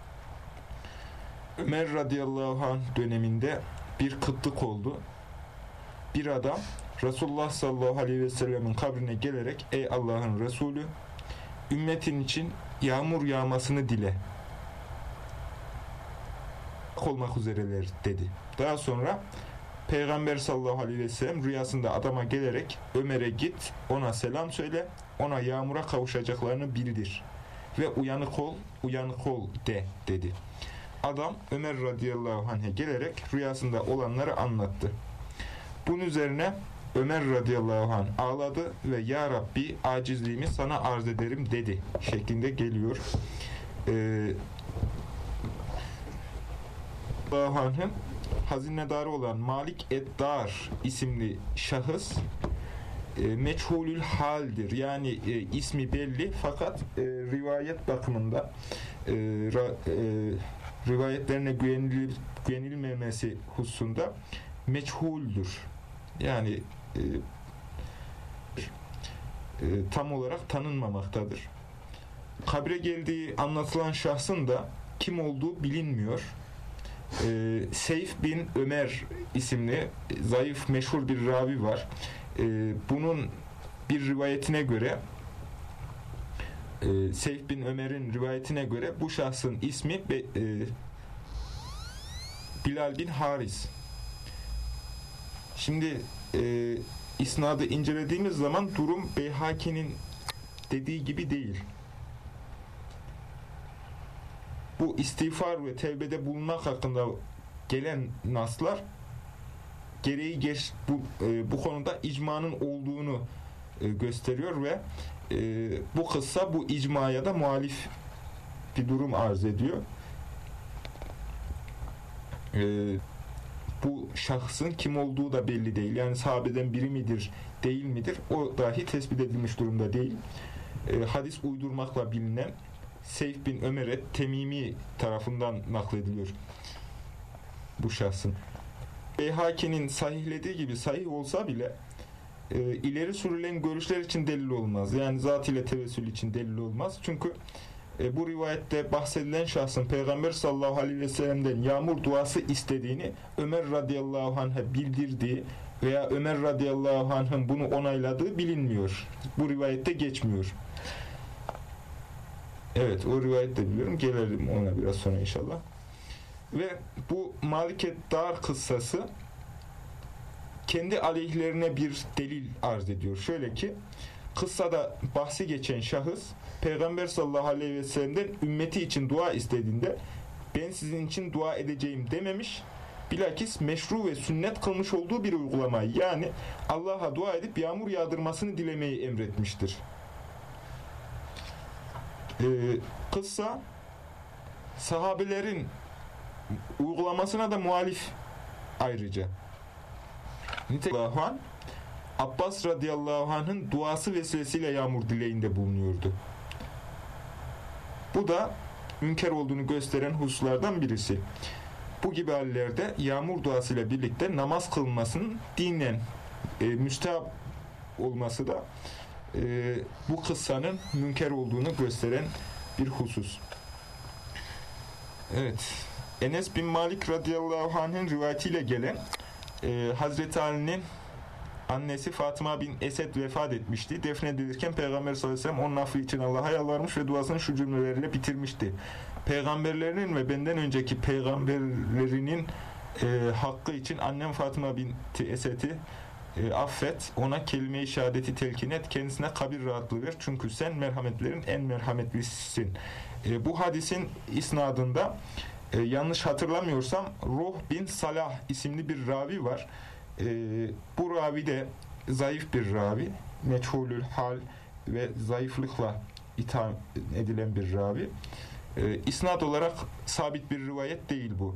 Ömer radıyallahu anh döneminde bir kıtlık oldu. Bir adam Resulullah sallallahu aleyhi ve sellemin kabrine gelerek ey Allah'ın Resulü, ümmetin için yağmur yağmasını dile olmak üzereler dedi. Daha sonra Peygamber sallallahu aleyhi ve sellem rüyasında adama gelerek Ömer'e git, ona selam söyle, ona yağmura kavuşacaklarını bildir ve uyanık ol, uyanık ol de dedi. Adam Ömer radıyallahu anh'e gelerek rüyasında olanları anlattı. Bunun üzerine Ömer radıyallahu anh ağladı ve ya Rabbi acizliğimi sana arz ederim dedi şeklinde geliyor. Ee, Anh'ın hazinedarı olan Malik Eddar isimli şahıs e, meçhulül haldir. Yani e, ismi belli fakat e, rivayet bakımında e, ra, e, rivayetlerine güvenil, güvenilmemesi hususunda meçhuldür. Yani e, e, tam olarak tanınmamaktadır. Kabre geldiği anlatılan şahsın da kim olduğu bilinmiyor. E, Seyf bin Ömer isimli zayıf meşhur bir ravi var. E, bunun bir rivayetine göre e, Seyf bin Ömer'in rivayetine göre bu şahsın ismi Be, e, Bilal bin Haris. Şimdi e, isnadı incelediğimiz zaman durum Beyhaki'nin dediği gibi değil. Bu istiğfar ve tevbede bulunmak hakkında gelen naslar gereği geç, bu, e, bu konuda icmanın olduğunu e, gösteriyor ve e, bu kıssa bu icmaya da muhalif bir durum arz ediyor. E, bu şahsın kim olduğu da belli değil. Yani sahabeden biri midir, değil midir? O dahi tespit edilmiş durumda değil. E, hadis uydurmakla bilinen Seyf bin Ömer'e Temimi tarafından naklediliyor bu şahsın. Beyhaki'nin sahihlediği gibi sahih olsa bile e, ileri sürülen görüşler için delil olmaz. Yani zat ile tevessül için delil olmaz. Çünkü e, bu rivayette bahsedilen şahsın Peygamber sallallahu aleyhi ve sellem'den yağmur duası istediğini Ömer radıyallahu anh'a bildirdiği veya Ömer radıyallahu anh'ın bunu onayladığı bilinmiyor. Bu rivayette geçmiyor. Evet, o rivayette biliyorum. Gelelim ona biraz sonra inşallah. Ve bu Malik Eddar kıssası kendi aleyhlerine bir delil arz ediyor. Şöyle ki, kıssada bahsi geçen şahıs Peygamber sallallahu aleyhi ve sellem'den ümmeti için dua istediğinde ben sizin için dua edeceğim dememiş, bilakis meşru ve sünnet kılmış olduğu bir uygulamayı, yani Allah'a dua edip yağmur yağdırmasını dilemeyi emretmiştir. Ee, kıssa sahabelerin uygulamasına da muhalif ayrıca. Nitekim Abbas radıyallahu anh'ın duası vesilesiyle yağmur dileğinde bulunuyordu. Bu da münker olduğunu gösteren hususlardan birisi. Bu gibi hallerde yağmur duasıyla birlikte namaz kılmasının dinen e, müstehap olması da e, bu kıssanın münker olduğunu gösteren bir husus. Evet. Enes bin Malik radıyallahu anh'ın rivayetiyle gelen e, Hazreti Ali'nin annesi Fatıma bin Esed vefat etmişti. Defnedilirken Peygamber sallallahu aleyhi ve sellem onun affı için Allah'a yalvarmış ve duasını şu cümlelerle bitirmişti. Peygamberlerinin ve benden önceki peygamberlerinin e, hakkı için annem Fatıma binti Esed'i e, affet, ona kelime-i şehadeti telkin et, kendisine kabir rahatlığı ver. Çünkü sen merhametlerin en merhametlisisin. E, bu hadisin isnadında e, yanlış hatırlamıyorsam Ruh bin Salah isimli bir ravi var. E, bu ravi de zayıf bir ravi. Meçhulül hal ve zayıflıkla itham edilen bir ravi. E, isnad olarak sabit bir rivayet değil bu.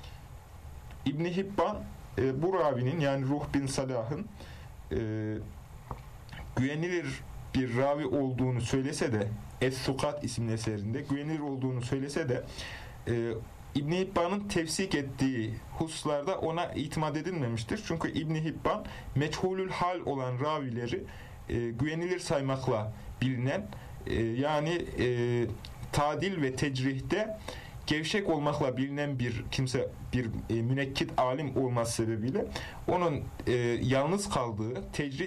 İbn-i Hibban e, bu ravinin, yani Ruh bin Salah'ın e, güvenilir bir ravi olduğunu söylese de, Es-Sukat isimli eserinde güvenilir olduğunu söylese de e, İbn-i Hibban'ın tefsik ettiği hususlarda ona itimat edilmemiştir. Çünkü İbn-i Hibban meçhulül hal olan ravileri e, güvenilir saymakla bilinen, e, yani e, tadil ve tecrihte gevşek olmakla bilinen bir kimse, bir e, münekkit alim olması sebebiyle onun e, yalnız kaldığı tecrid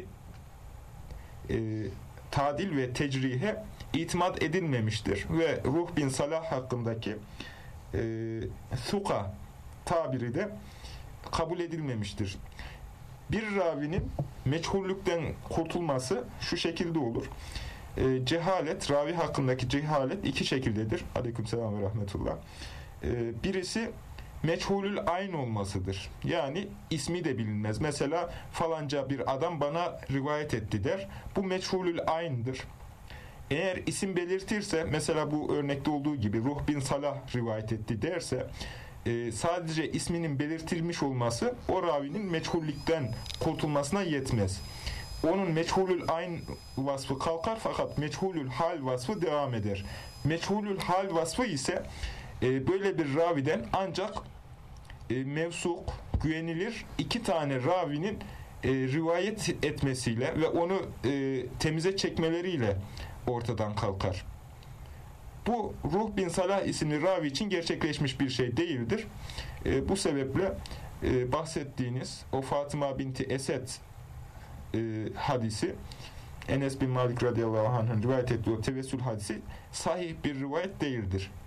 e, tadil ve tecrihe itimat edilmemiştir ve Ruh bin Salah hakkındaki e, suka tabiri de kabul edilmemiştir. Bir ravinin meçhullükten kurtulması şu şekilde olur. E, cehalet, ravi hakkındaki cehalet iki şekildedir. Aleykümselam ve rahmetullah. E, birisi meçhulül ayn olmasıdır. Yani ismi de bilinmez. Mesela falanca bir adam bana rivayet etti der. Bu meçhulül ayn'dır. Eğer isim belirtirse, mesela bu örnekte olduğu gibi Ruh bin Salah rivayet etti derse, e, sadece isminin belirtilmiş olması o ravinin meçhullükten kurtulmasına yetmez. Onun meçhulül ayn vasfı kalkar fakat meçhulül hal vasfı devam eder. Meçhulül hal vasfı ise e, böyle bir raviden ancak e, mevsuk, güvenilir iki tane ravinin e, rivayet etmesiyle ve onu e, temize çekmeleriyle ortadan kalkar. Bu Ruh bin Salah isimli ravi için gerçekleşmiş bir şey değildir. E, bu sebeple e, bahsettiğiniz o Fatıma binti Esed e, hadisi, Enes bin Malik radıyallahu anh'ın rivayet ettiği o tevessül hadisi sahih bir rivayet değildir.